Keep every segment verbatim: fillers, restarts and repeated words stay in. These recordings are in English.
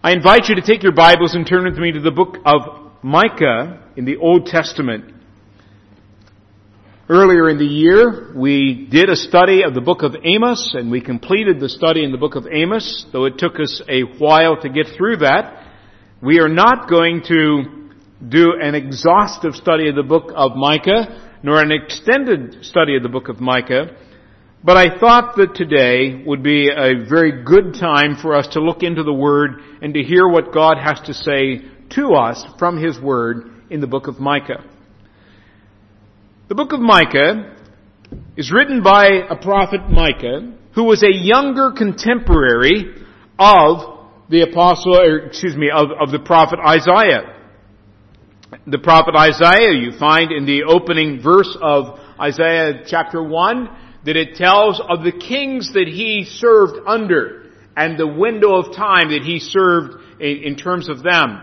I invite you to take your Bibles and turn with me to the book of Micah in the Old Testament. Earlier in the year, we did a study of the book of Amos, and we completed the study in the book of Amos, though it took us a while to get through that. We are not going to do an exhaustive study of the book of Micah, nor an extended study of the book of Micah, but I thought that today would be a very good time for us to look into the Word and to hear what God has to say to us from His Word in the book of Micah. The book of Micah is written by a prophet Micah, who was a younger contemporary of the apostle, or excuse me, of, of the prophet Isaiah. The prophet Isaiah, you find in the opening verse of Isaiah chapter one, that it tells of the kings that he served under and the window of time that he served in, in terms of them.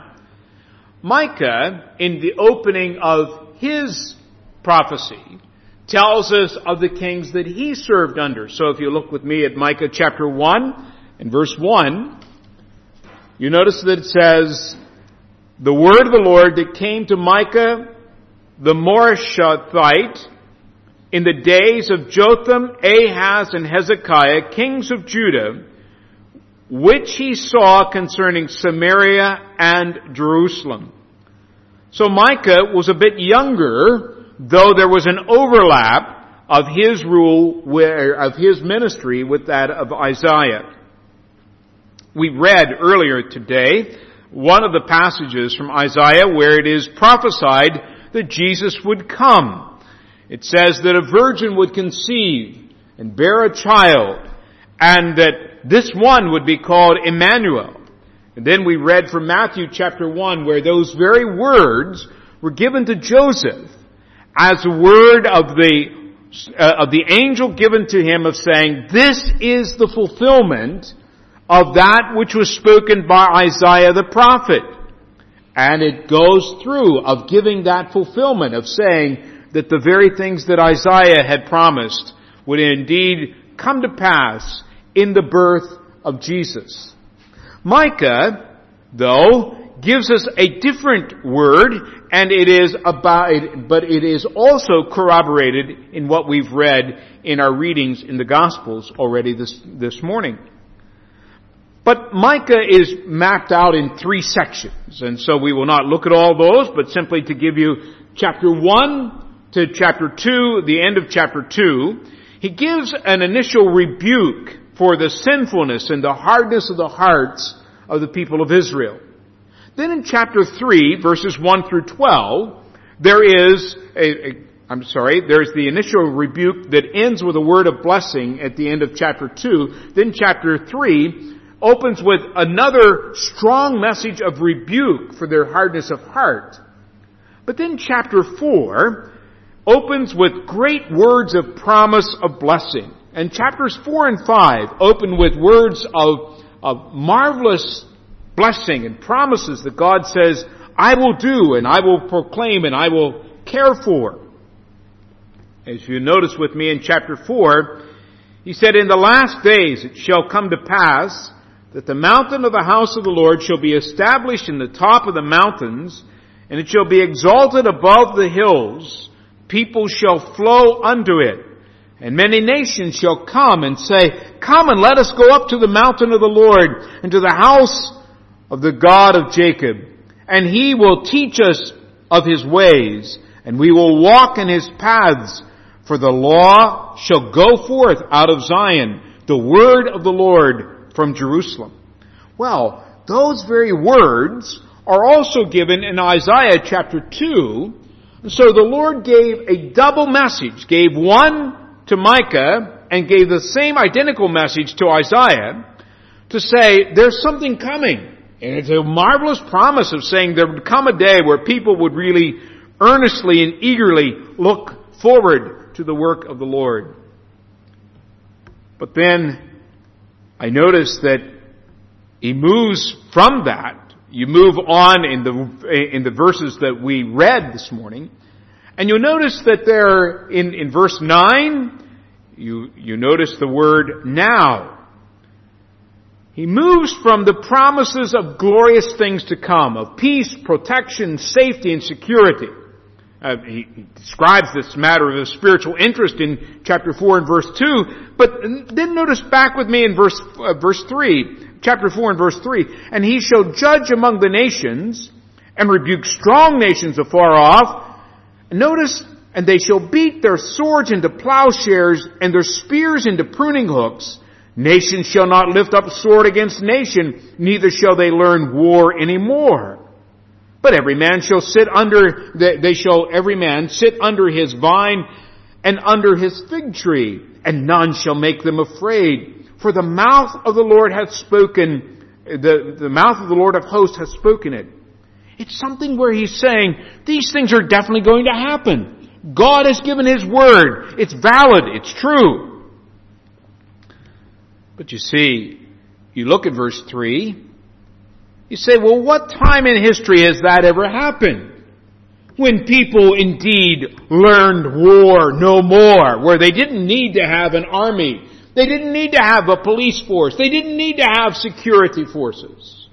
Micah, in the opening of his prophecy, tells us of the kings that he served under. So if you look with me at Micah chapter one and verse one, you notice that it says, "The word of the Lord that came to Micah the Morashathite in the days of Jotham, Ahaz, and Hezekiah, kings of Judah, which he saw concerning Samaria and Jerusalem." So Micah was a bit younger, though there was an overlap of his rule, of his ministry with that of Isaiah. We read earlier today one of the passages from Isaiah where it is prophesied that Jesus would come. It says that a virgin would conceive and bear a child, and that this one would be called Emmanuel. And then we read from Matthew chapter one where those very words were given to Joseph as a word of the uh, of the angel given to him of saying, "This is the fulfillment of that which was spoken by Isaiah the prophet." And it goes through of giving that fulfillment of saying that the very things that Isaiah had promised would indeed come to pass in the birth of Jesus. Micah, though, gives us a different word, and it is about, but it is also corroborated in what we've read in our readings in the Gospels already this, this morning. But Micah is mapped out in three sections, and so we will not look at all those, but simply to give you chapter one to chapter two, the end of chapter two, he gives an initial rebuke for the sinfulness and the hardness of the hearts of the people of Israel. Then in chapter three, verses one through twelve, there is a, a I'm sorry, there's the initial rebuke that ends with a word of blessing at the end of chapter two. Then chapter three opens with another strong message of rebuke for their hardness of heart. But then chapter four opens with great words of promise of blessing. And chapters four and five open with words of, of marvelous blessing and promises that God says, "I will do, and I will proclaim, and I will care for." As you notice with me in chapter four, he said, "In the last days it shall come to pass that the mountain of the house of the Lord shall be established in the top of the mountains, and it shall be exalted above the hills. People shall flow unto it, and many nations shall come and say, 'Come and let us go up to the mountain of the Lord, and to the house of the God of Jacob. And He will teach us of His ways, and we will walk in His paths. For the law shall go forth out of Zion, the word of the Lord from Jerusalem.'" Well, those very words are also given in Isaiah chapter two. So the Lord gave a double message, gave one to Micah and gave the same identical message to Isaiah to say there's something coming. And it's a marvelous promise of saying there would come a day where people would really earnestly and eagerly look forward to the work of the Lord. But then I notice that he moves from that. You move on in the in the verses that we read this morning, and you'll notice that there in, in verse nine, you you notice the word "now." He moves from the promises of glorious things to come, of peace, protection, safety, and security. Uh, he, he describes this matter of spiritual interest in chapter four and verse two, but then notice back with me in verse uh, verse three, chapter four and verse three. And he shall judge among the nations, and rebuke strong nations afar off. And notice, and they shall beat their swords into plowshares, and their spears into pruning hooks. Nation shall not lift up sword against nation, neither shall they learn war any more. But every man shall sit under, they shall every man sit under his vine and under his fig tree, and none shall make them afraid. For the mouth of the Lord hath spoken, the, the mouth of the Lord of hosts hath spoken it. It's something where he's saying, these things are definitely going to happen. God has given His word. It's valid. It's true. But you see, you look at verse three, you say, well, what time in history has that ever happened? When people indeed learned war no more, where they didn't need to have an army, they didn't need to have a police force, they didn't need to have security forces.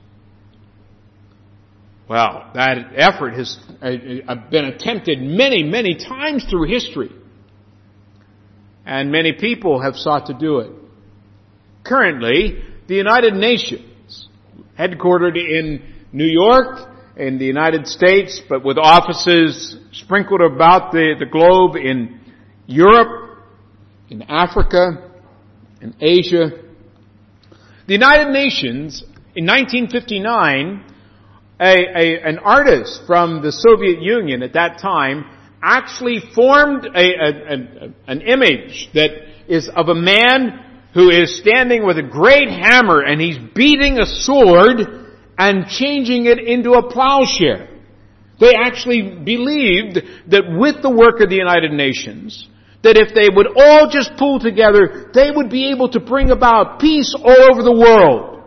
Well, that effort has been attempted many, many times through history. And many people have sought to do it. Currently, the United Nations, headquartered in New York, in the United States, but with offices sprinkled about the, the globe in Europe, in Africa, in Asia. The United Nations, in nineteen fifty-nine, a, a, an artist from the Soviet Union at that time actually formed a, a, a, an image that is of a man who is standing with a great hammer, and he's beating a sword and changing it into a plowshare. They actually believed that with the work of the United Nations, that if they would all just pull together, they would be able to bring about peace all over the world.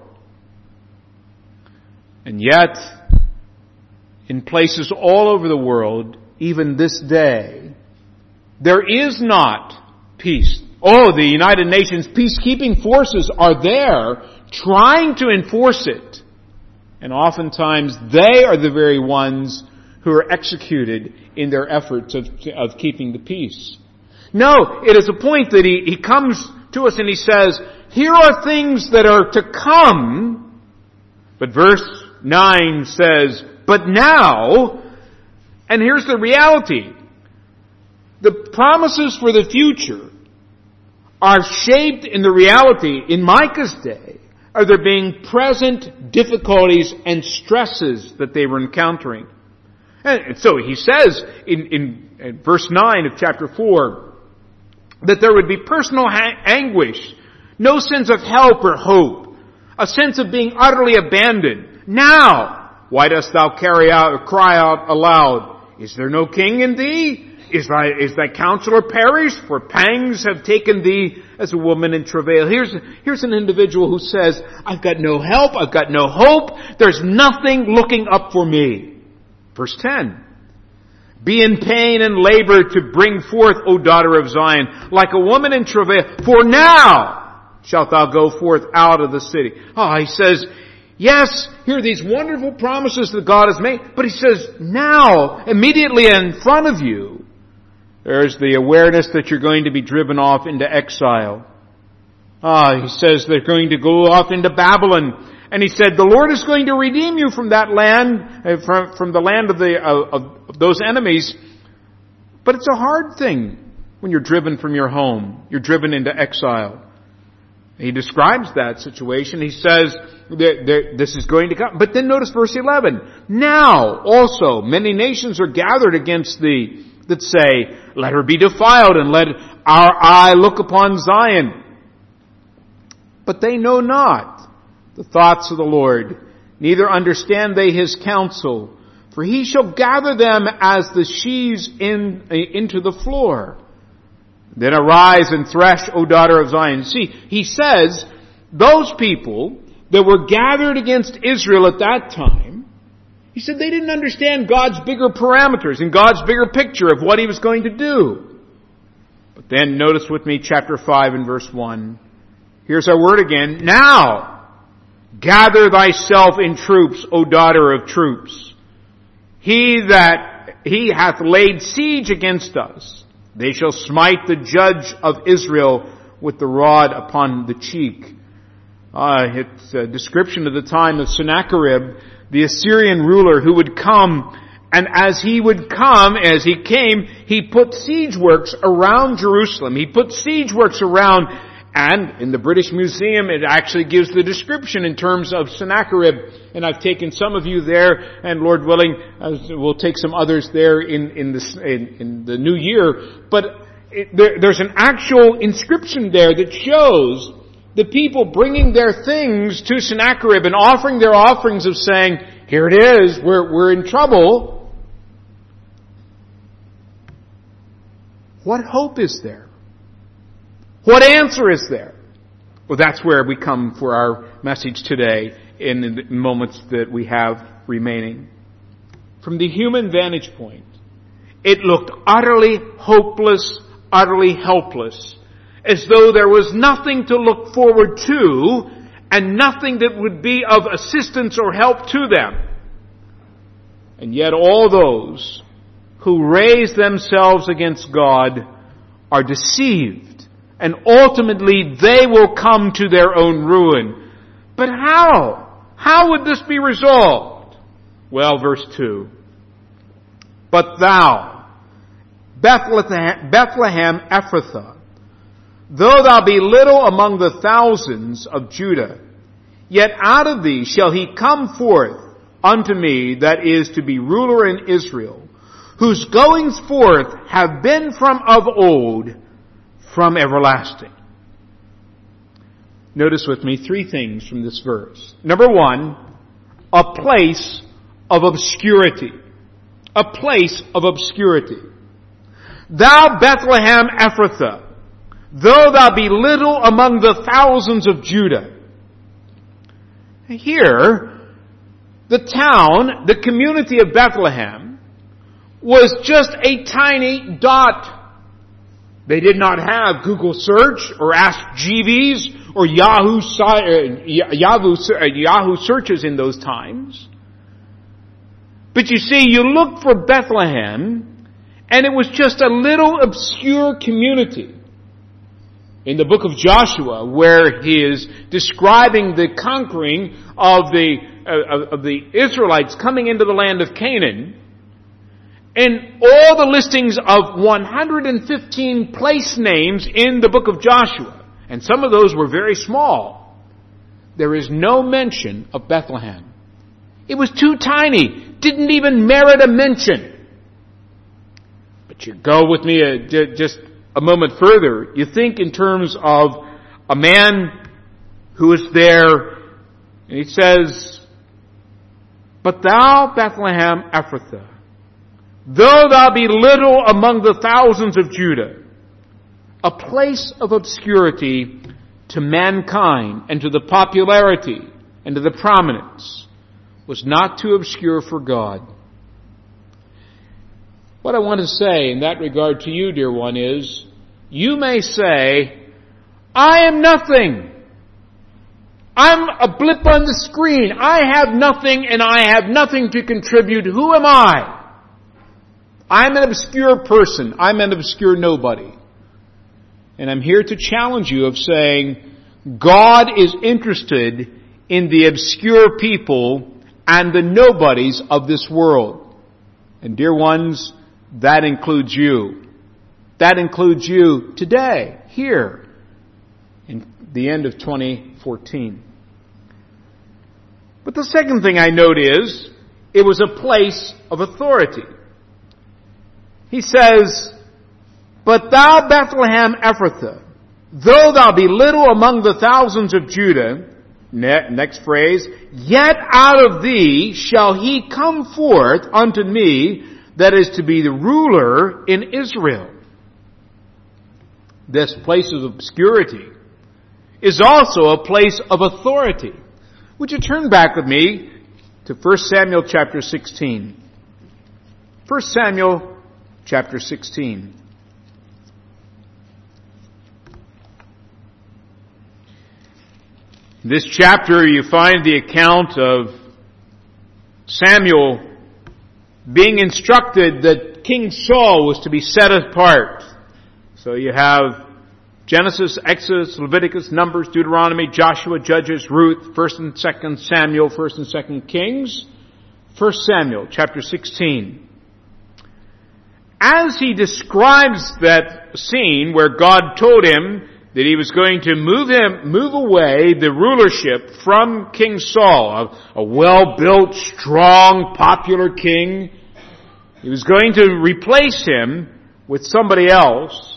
And yet, in places all over the world, even this day, there is not peace. Oh, the United Nations peacekeeping forces are there trying to enforce it. And oftentimes they are the very ones who are executed in their efforts of, of keeping the peace. No, it is a point that he, he comes to us and he says, here are things that are to come. But verse nine says, but now, and here's the reality. The promises for the future are shaped in the reality, in Micah's day, of there being present difficulties and stresses that they were encountering. And so he says in, in, in verse nine of chapter four that there would be personal ha- anguish, no sense of help or hope, a sense of being utterly abandoned. Now, why dost thou carry out or cry out aloud? Is there no king in thee? Is thy, is thy counselor perished? For pangs have taken thee as a woman in travail. Here's, here's an individual who says, I've got no help, I've got no hope, there's nothing looking up for me. Verse ten. Be in pain and labor to bring forth, O daughter of Zion, like a woman in travail. For now shalt thou go forth out of the city. Oh, he says, yes, here are these wonderful promises that God has made, but he says, now, immediately in front of you, there's the awareness that you're going to be driven off into exile. Ah, he says they're going to go off into Babylon. And he said, the Lord is going to redeem you from that land, uh, from, from the land of, the, uh, of, of those enemies. But it's a hard thing when you're driven from your home. You're driven into exile. He describes that situation. He says, that, that this is going to come. But then notice verse eleven. Now also many nations are gathered against thee, that say, let her be defiled, and let our eye look upon Zion. But they know not the thoughts of the Lord, neither understand they His counsel. For He shall gather them as the sheaves in, into the floor. Then arise and thresh, O daughter of Zion. See, he says, those people that were gathered against Israel at that time, he said they didn't understand God's bigger parameters and God's bigger picture of what He was going to do. But then notice with me chapter five and verse one. Here's our word again. Now, Gather thyself in troops, O daughter of troops. He that he hath laid siege against us. They shall smite the judge of Israel with the rod upon the cheek. Uh, it's a description of the time of Sennacherib, the Assyrian ruler who would come, and as he would come, as he came, he put siege works around Jerusalem. He put siege works around, and in the British Museum it actually gives the description in terms of Sennacherib. And I've taken some of you there, and Lord willing, we'll take some others there in, in, the, in, in the new year. But it, there, there's an actual inscription there that shows the people bringing their things to Sennacherib and offering their offerings of saying, here it is, we're, we're in trouble. What hope is there? What answer is there? Well, that's where we come for our message today in the moments that we have remaining. From the human vantage point, it looked utterly hopeless, utterly helpless, as though there was nothing to look forward to and nothing that would be of assistance or help to them. And yet all those who raise themselves against God are deceived, and ultimately they will come to their own ruin. But how? How would this be resolved? Well, verse two. But thou, Bethlehem, Bethlehem Ephrathah, though thou be little among the thousands of Judah, yet out of thee shall he come forth unto me that is to be ruler in Israel, whose goings forth have been from of old, from everlasting. Notice with me three things from this verse. Number one, a place of obscurity. A place of obscurity. Thou Bethlehem Ephrathah, though thou be little among the thousands of Judah. Here, the town, the community of Bethlehem, was just a tiny dot. They did not have Google search or Ask Jeeves or Yahoo, Yahoo, Yahoo searches in those times. But you see, you look for Bethlehem, and it was just a little obscure community. In the book of Joshua, where he is describing the conquering of the uh, of the Israelites coming into the land of Canaan, and all the listings of one hundred fifteen place names in the book of Joshua, and some of those were very small, there is no mention of Bethlehem. It was too tiny, didn't even merit a mention. But you go with me a, just a moment further, you think in terms of a man who is there, and he says, but thou, Bethlehem Ephrathah, though thou be little among the thousands of Judah, a place of obscurity to mankind and to the popularity and to the prominence, was not too obscure for God. What I want to say in that regard to you, dear one, is you may say, I am nothing. I'm a blip on the screen. I have nothing and I have nothing to contribute. Who am I? I'm an obscure person. I'm an obscure nobody. And I'm here to challenge you of saying, God is interested in the obscure people and the nobodies of this world. And dear ones, that includes you. That includes you today, here, in the end of twenty fourteen. But the second thing I note is, it was a place of authority. He says, but thou Bethlehem Ephrathah, though thou be little among the thousands of Judah, next phrase, yet out of thee shall he come forth unto me that is to be the ruler in Israel. This place of obscurity is also a place of authority. Would you turn back with me to First Samuel chapter sixteen? First Samuel chapter sixteen. In this chapter you find the account of Samuel being instructed that King Saul was to be set apart. So you have Genesis, Exodus, Leviticus, Numbers, Deuteronomy, Joshua, Judges, Ruth, First and Second Samuel, First and Second Kings, First Samuel, chapter sixteen. As he describes that scene where God told him that he was going to move him, move away the rulership from King Saul, a, a well-built, strong, popular king. He was going to replace him with somebody else.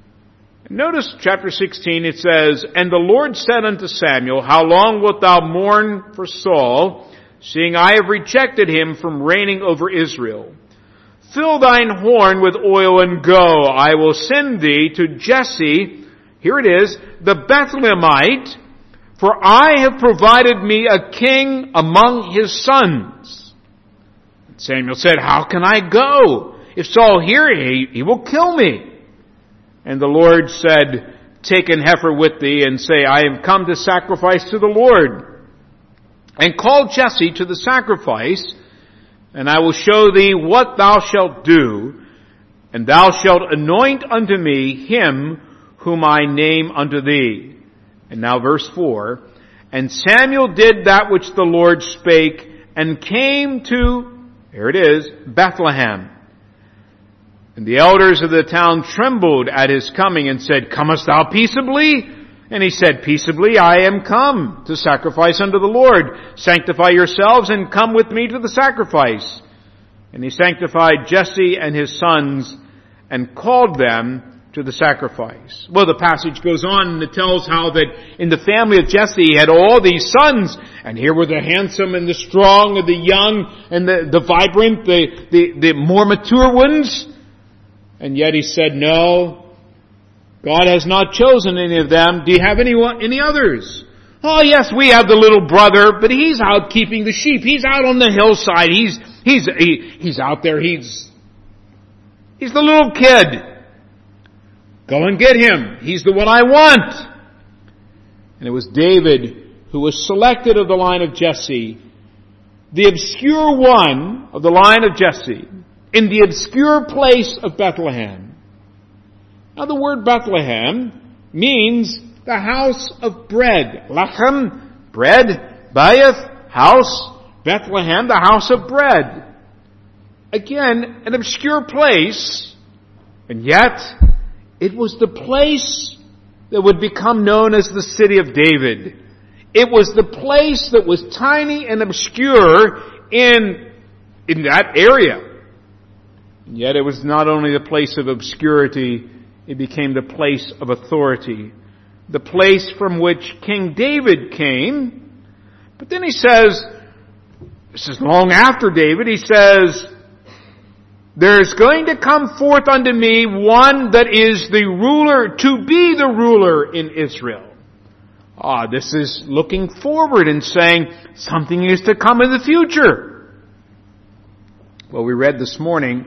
Notice chapter sixteen, it says, "And the Lord said unto Samuel, How long wilt thou mourn for Saul, seeing I have rejected him from reigning over Israel? Fill thine horn with oil and go. I will send thee to Jesse," here it is, "the Bethlehemite, for I have provided me a king among his sons." Samuel said, "How can I go? If Saul hear he, he will kill me." And the Lord said, "Take an heifer with thee, and say, I have come to sacrifice to the Lord. And call Jesse to the sacrifice, and I will show thee what thou shalt do, and thou shalt anoint unto me him whom I name unto thee." And now verse four, "And Samuel did that which the Lord spake, and came to," here it is, "Bethlehem. And the elders of the town trembled at his coming, and said, Comest thou peaceably? And he said, Peaceably I am come to sacrifice unto the Lord. Sanctify yourselves, and come with me to the sacrifice. And he sanctified Jesse and his sons, and called them to the sacrifice." Well, the passage goes on and it tells how that in the family of Jesse he had all these sons, and here were the handsome and the strong and the young and the, the vibrant, the, the, the more mature ones. And yet he said, "No, God has not chosen any of them. Do you have any, any others?" "Oh yes, we have the little brother, but he's out keeping the sheep. He's out on the hillside. He's, he's, he, he's out there. He's, he's the little kid. Go and get him. He's the one I want." And it was David who was selected of the line of Jesse, the obscure one of the line of Jesse, in the obscure place of Bethlehem. Now the word Bethlehem means the house of bread. Lechem, bread. Bayeth, house. Bethlehem, the house of bread. Again, an obscure place, and yet it was the place that would become known as the city of David. It was the place that was tiny and obscure in, in that area. And yet it was not only the place of obscurity, it became the place of authority. The place from which King David came. But then he says, this is long after David, he says, "There's going to come forth unto me one that is the ruler, to be the ruler in Israel." Ah, this is looking forward and saying something is to come in the future. Well, we read this morning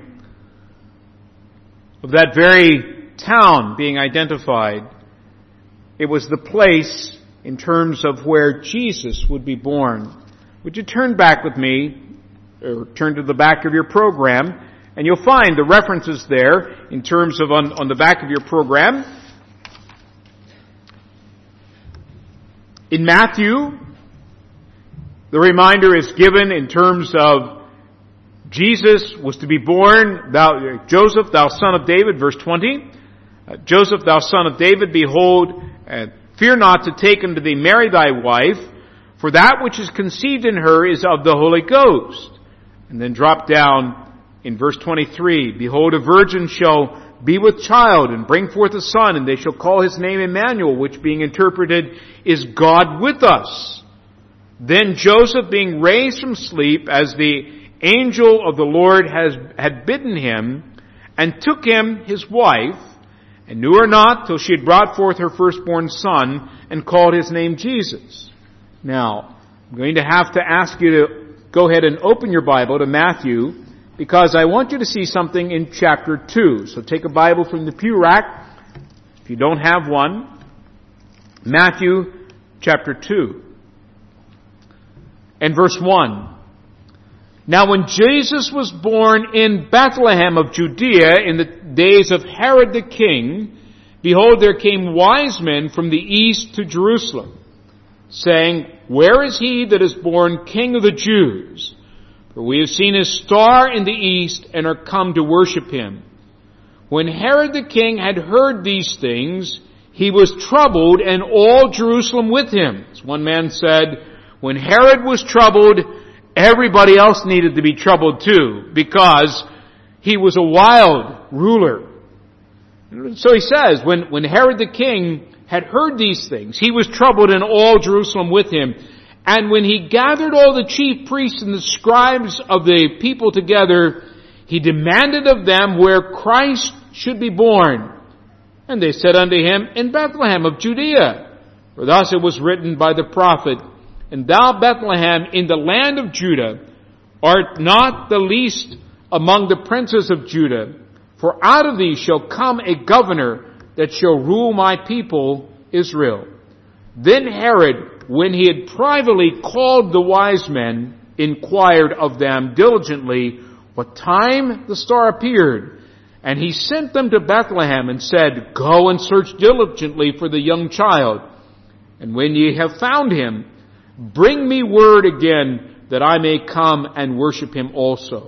of that very town being identified. It was the place in terms of where Jesus would be born. Would you turn back with me, or turn to the back of your program, and you'll find the references there in terms of on, on the back of your program. In Matthew, the reminder is given in terms of Jesus was to be born, thou, Joseph, thou son of David, verse twenty. Uh, Joseph, thou son of David, behold, uh, fear not to take unto thee Mary thy wife, for that which is conceived in her is of the Holy Ghost. And then drop down in verse twenty-three, behold, a virgin shall be with child and bring forth a son, and they shall call his name Emmanuel, which being interpreted is God with us. Then Joseph, being raised from sleep, as the angel of the Lord has had bidden him, and took him his wife, and knew her not till she had brought forth her firstborn son, and called his name Jesus. Now, I'm going to have to ask you to go ahead and open your Bible to Matthew, because I want you to see something in chapter two. So take a Bible from the pew rack, if you don't have one. Matthew chapter two and verse one. Now when Jesus was born in Bethlehem of Judea in the days of Herod the king, behold, there came wise men from the east to Jerusalem, saying, Where is he that is born King of the Jews? For we have seen his star in the east and are come to worship him. When Herod the king had heard these things, he was troubled, and all Jerusalem with him. As one man said, when Herod was troubled, everybody else needed to be troubled too, because he was a wild ruler. So he says, when, when Herod the king had heard these things, he was troubled, and all Jerusalem with him. And when he gathered all the chief priests and the scribes of the people together, he demanded of them where Christ should be born. And they said unto him, In Bethlehem of Judea. For thus it was written by the prophet, And thou, Bethlehem, in the land of Judah, art not the least among the princes of Judah. For out of thee shall come a governor that shall rule my people Israel. Then Herod, when he had privately called the wise men, inquired of them diligently what time the star appeared. And he sent them to Bethlehem and said, Go and search diligently for the young child. And when ye have found him, bring me word again that I may come and worship him also.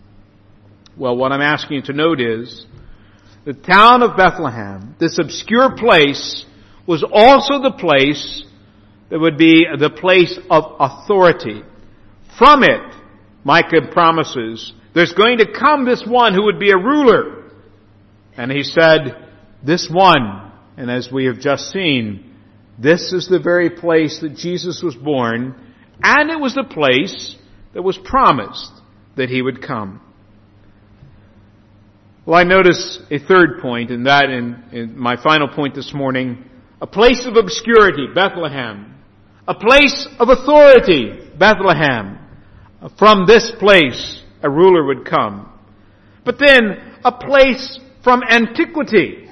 Well, what I'm asking you to note is, the town of Bethlehem, this obscure place, was also the place that would be the place of authority. From it, Micah promises, there's going to come this one who would be a ruler. And he said, this one, and as we have just seen, this is the very place that Jesus was born, and it was the place that was promised that he would come. Well, I notice a third point, and that in, in my final point this morning, a place of obscurity, Bethlehem. A place of authority, Bethlehem. From this place, a ruler would come. But then, a place from antiquity.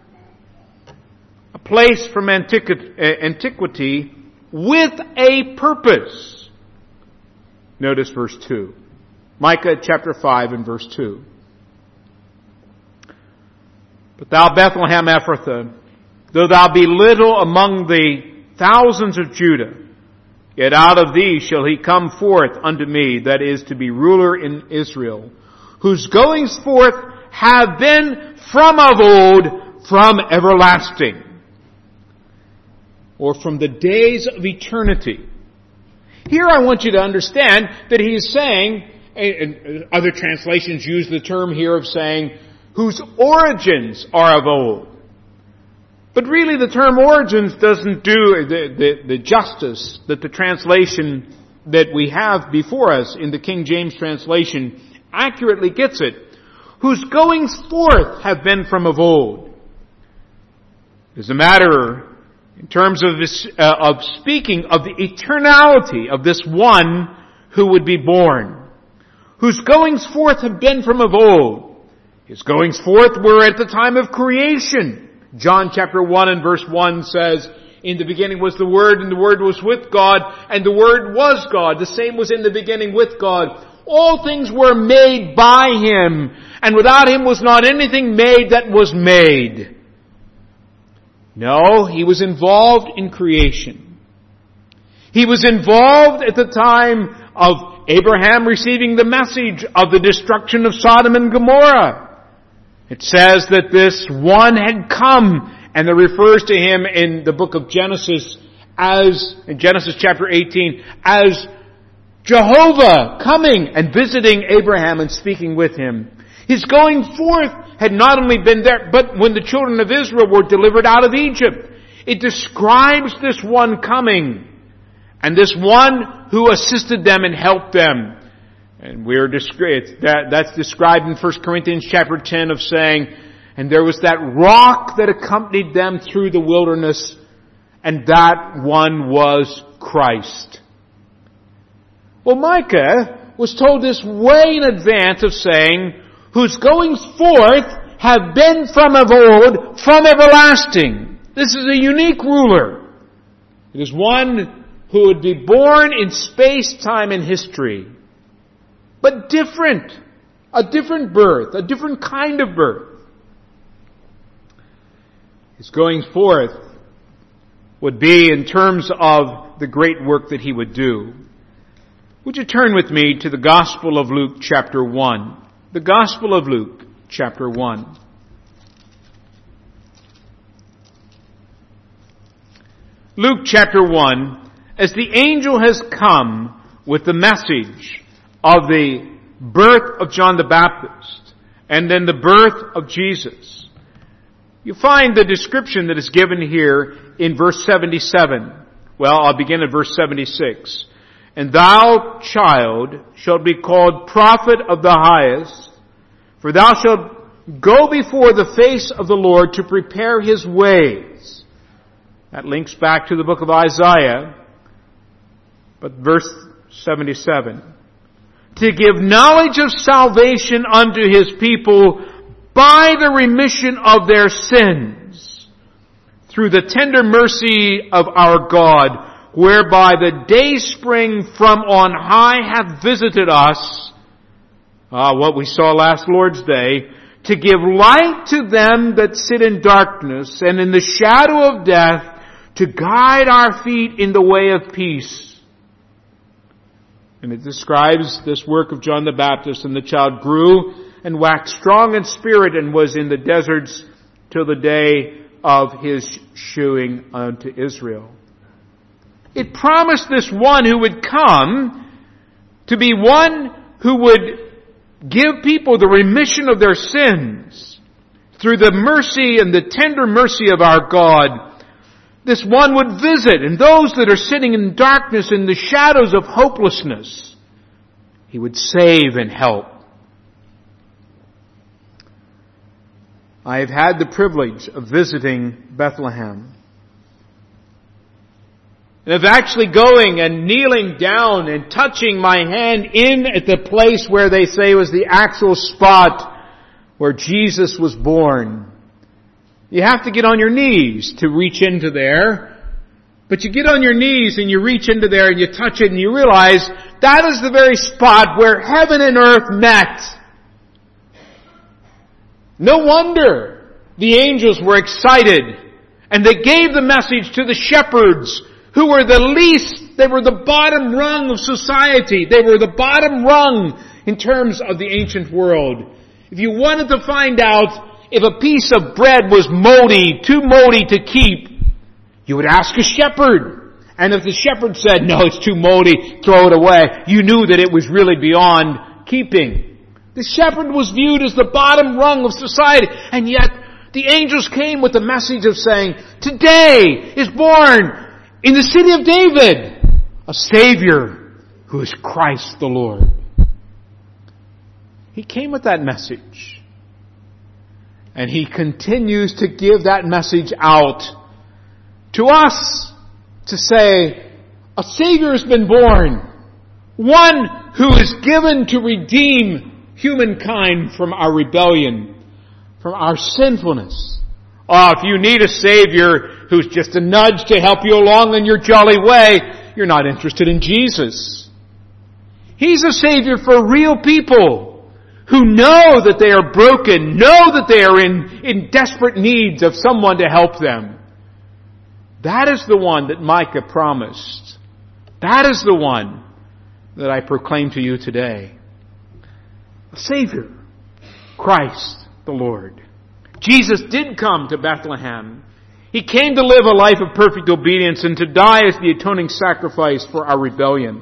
A place from antiqu- antiquity with a purpose. Notice verse two. Micah chapter five and verse two. But thou, Bethlehem Ephrathah, though thou be little among the thousands of Judah, yet out of thee shall he come forth unto me, that is to be ruler in Israel, whose goings forth have been from of old, from everlasting, or from the days of eternity. Here I want you to understand that he is saying, and other translations use the term here of saying, whose origins are of old. But really the term origins doesn't do the, the, the justice that the translation that we have before us in the King James translation accurately gets it. Whose goings forth have been from of old. As a matter, in terms of, this, uh, of speaking of the eternality of this one who would be born. Whose goings forth have been from of old. His goings forth were at the time of creation. John chapter one and verse one says, In the beginning was the Word, and the Word was with God, and the Word was God. The same was in the beginning with God. All things were made by Him, and without Him was not anything made that was made. No, He was involved in creation. He was involved at the time of Abraham receiving the message of the destruction of Sodom and Gomorrah. It says that this one had come, and it refers to him in the book of Genesis as, in Genesis chapter eighteen, as Jehovah coming and visiting Abraham and speaking with him. His going forth had not only been there, but when the children of Israel were delivered out of Egypt, it describes this one coming, and this one who assisted them and helped them. And we're described, that, that's described in First Corinthians chapter ten of saying, and there was that rock that accompanied them through the wilderness, and that one was Christ. Well, Micah was told this way in advance of saying, whose goings forth have been from of old, from everlasting. This is a unique ruler. It is one who would be born in space, time, and history. But different. A different birth. A different kind of birth. His going forth would be in terms of the great work that he would do. Would you turn with me to the Gospel of Luke chapter one? The Gospel of Luke chapter one. Luke chapter one, as the angel has come with the message of the birth of John the Baptist and then the birth of Jesus, you find the description that is given here in verse seventy-seven. Well, I'll begin at verse seventy-six. And thou, child, shalt be called prophet of the highest, for thou shalt go before the face of the Lord to prepare his ways. That links back to the book of Isaiah. But verse seventy-seven. To give knowledge of salvation unto his people by the remission of their sins, through the tender mercy of our God, whereby the dayspring from on high hath visited us, ah, what we saw last Lord's Day, to give light to them that sit in darkness and in the shadow of death, to guide our feet in the way of peace. And it describes this work of John the Baptist, and the child grew and waxed strong in spirit and was in the deserts till the day of his shewing unto Israel. It promised this one who would come to be one who would give people the remission of their sins through the mercy and the tender mercy of our God. This one would visit, and those that are sitting in darkness in the shadows of hopelessness, he would save and help. I have had the privilege of visiting Bethlehem, and of actually going and kneeling down and touching my hand in at the place where they say was the actual spot where Jesus was born. You have to get on your knees to reach into there. But you get on your knees and you reach into there and you touch it and you realize that is the very spot where heaven and earth met. No wonder the angels were excited and they gave the message to the shepherds who were the least, they were the bottom rung of society. They were the bottom rung in terms of the ancient world. If you wanted to find out if a piece of bread was moldy, too moldy to keep, you would ask a shepherd. And if the shepherd said, no, it's too moldy, throw it away, you knew that it was really beyond keeping. The shepherd was viewed as the bottom rung of society. And yet, the angels came with the message of saying, today is born in the city of David a Savior who is Christ the Lord. He came with that message. And He continues to give that message out to us to say, a Savior has been born. One who is given to redeem humankind from our rebellion, from our sinfulness. Oh, if you need a Savior who's just a nudge to help you along in your jolly way, you're not interested in Jesus. He's a Savior for real people who know that they are broken, know that they are in, in desperate needs of someone to help them. That is the one that Micah promised. That is the one that I proclaim to you today. A Savior, Christ the Lord. Jesus did come to Bethlehem. He came to live a life of perfect obedience and to die as the atoning sacrifice for our rebellion.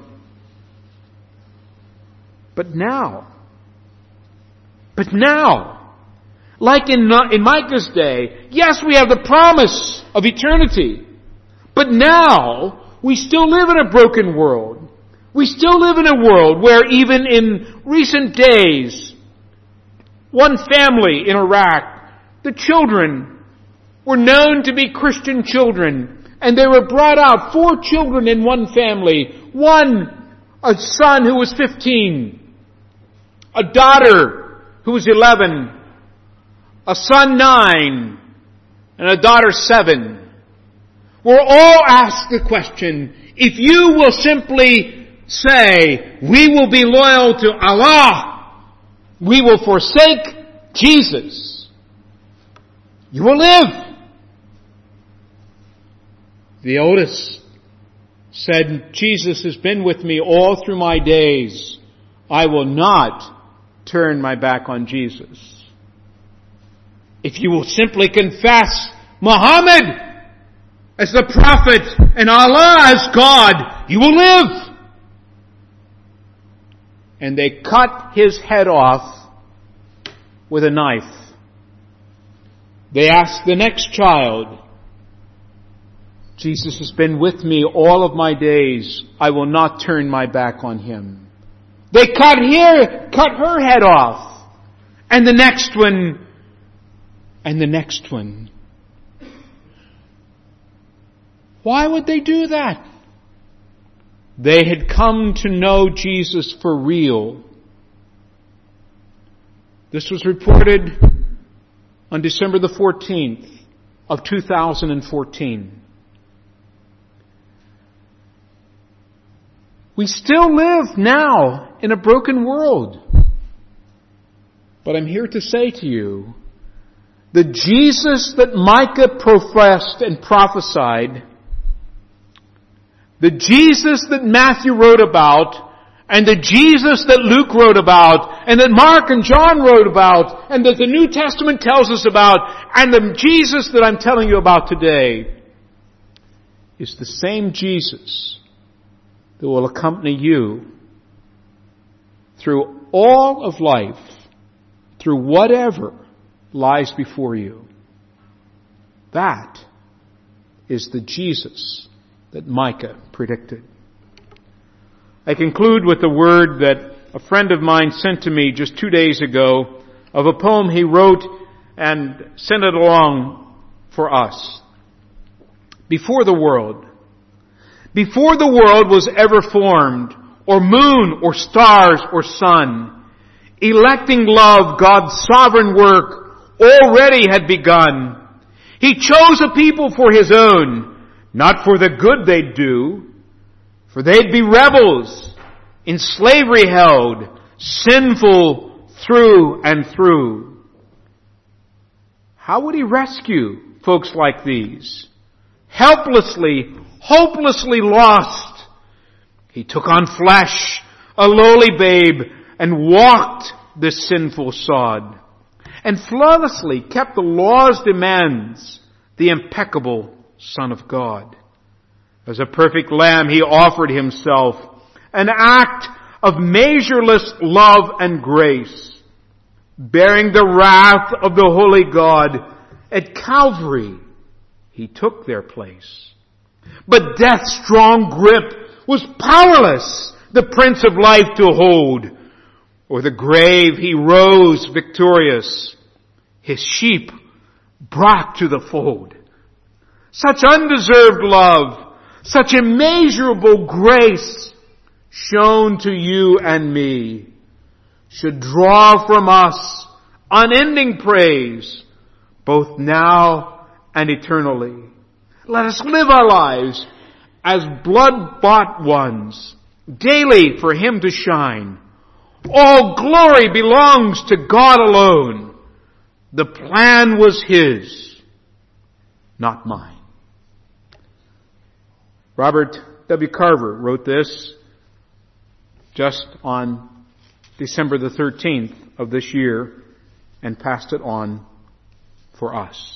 But now, But now, like in, in Micah's day, yes, we have the promise of eternity. But now, we still live in a broken world. We still live in a world where even in recent days, one family in Iraq, the children were known to be Christian children. And they were brought out, four children in one family. One, a son who was fifteen. A daughter who was eleven, a son nine, and a daughter seven. we're all asked the question, if you will simply say, we will be loyal to Allah, we will forsake Jesus, you will live. The oldest said, Jesus has been with me all through my days. I will not turn my back on Jesus. If you will simply confess Muhammad as the prophet and Allah as God, you will live. And they cut his head off with a knife. They asked the next child, Jesus has been with me all of my days. I will not turn my back on him. They cut her, cut her head off. And the next one, and the next one. Why would they do that? They had come to know Jesus for real. This was reported on December the fourteenth of two thousand fourteen. We still live now in a broken world. But I'm here to say to you, the Jesus that Micah professed and prophesied, the Jesus that Matthew wrote about, and the Jesus that Luke wrote about, and that Mark and John wrote about, and that the New Testament tells us about, and the Jesus that I'm telling you about today, is the same Jesus that will accompany you through all of life, through whatever lies before you. That is the Jesus that Micah predicted. I conclude with a word that a friend of mine sent to me just two days ago of a poem he wrote and sent it along for us. Before the world, before the world was ever formed, or moon, or stars, or sun, electing love, God's sovereign work, already had begun. He chose a people for His own, not for the good they'd do, for they'd be rebels, in slavery held, sinful through and through. How would He rescue folks like these? Helplessly, hopelessly lost. He took on flesh, a lowly babe, and walked this sinful sod, and flawlessly kept the law's demands, the impeccable Son of God. As a perfect lamb, He offered Himself, an act of measureless love and grace, bearing the wrath of the holy God. At Calvary, He took their place. But death's strong grip was powerless the Prince of Life to hold. O'er the grave He rose victorious, His sheep brought to the fold. Such undeserved love, such immeasurable grace shown to you and me should draw from us unending praise, both now and eternally. Let us live our lives as blood-bought ones, daily for Him to shine. All glory belongs to God alone. The plan was His, not mine. Robert W. Carver wrote this just on December the thirteenth of this year and passed it on for us.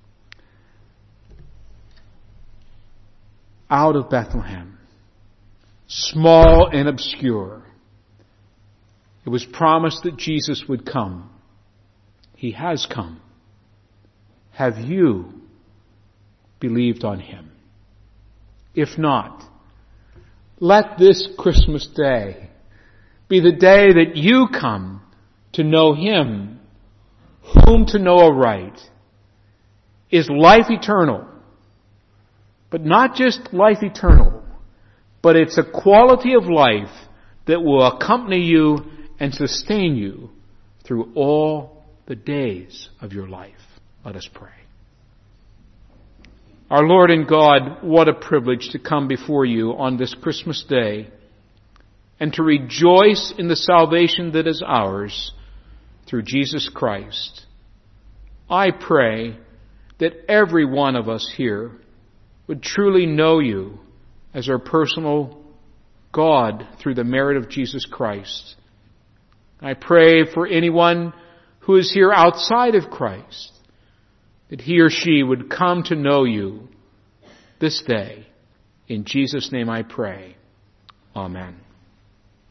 Out of Bethlehem, small and obscure, it was promised that Jesus would come. He has come. Have you believed on Him? If not, let this Christmas day be the day that you come to know Him, whom to know aright is life eternal. But not just life eternal, but it's a quality of life that will accompany you and sustain you through all the days of your life. Let us pray. Our Lord and God, what a privilege to come before you on this Christmas day and to rejoice in the salvation that is ours through Jesus Christ. I pray that every one of us here would truly know you as our personal God through the merit of Jesus Christ. I pray for anyone who is here outside of Christ, that he or she would come to know you this day. In Jesus' name I pray. Amen.